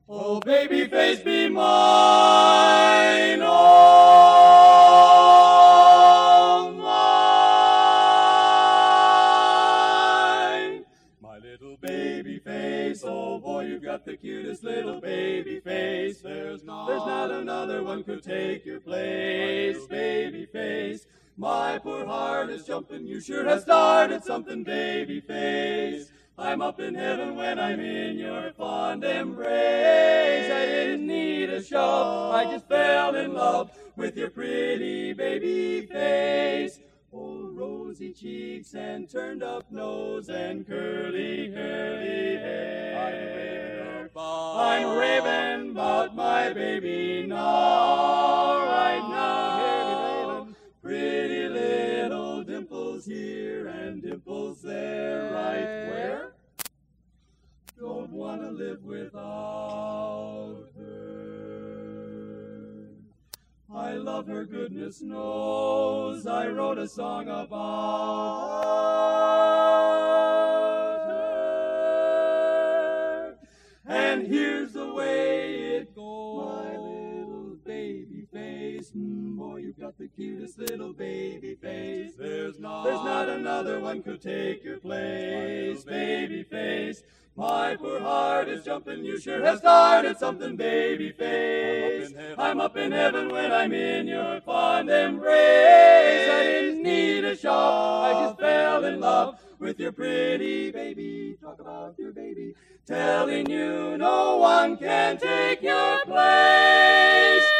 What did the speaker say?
Oh, baby face, be mine, oh, mine. My little baby face, oh boy, you've got the cutest little baby face. There's not another one could take your place, baby face. My poor heart is jumping, you sure have started something, baby face. I'm up in heaven when I'm in your fond embrace. I didn't need a shove, I just fell in love with your pretty baby face. Oh, rosy cheeks and turned up nose and curly, curly hair. I'm raving about my baby now, right now. Pretty little dimples here and dimples there, right where? Don't want to live without her. I love her, goodness knows. I wrote a song about her. And here's the way it goes. My little baby face, boy, you've got the cutest little baby face. There's not another one could take your place, baby face. My poor heart is jumping, you sure have started something, baby face. I'm up in heaven when I'm in your fond embrace. I didn't need a shove, I just fell in love with your pretty baby. Talk about your baby, telling you no one can take your place.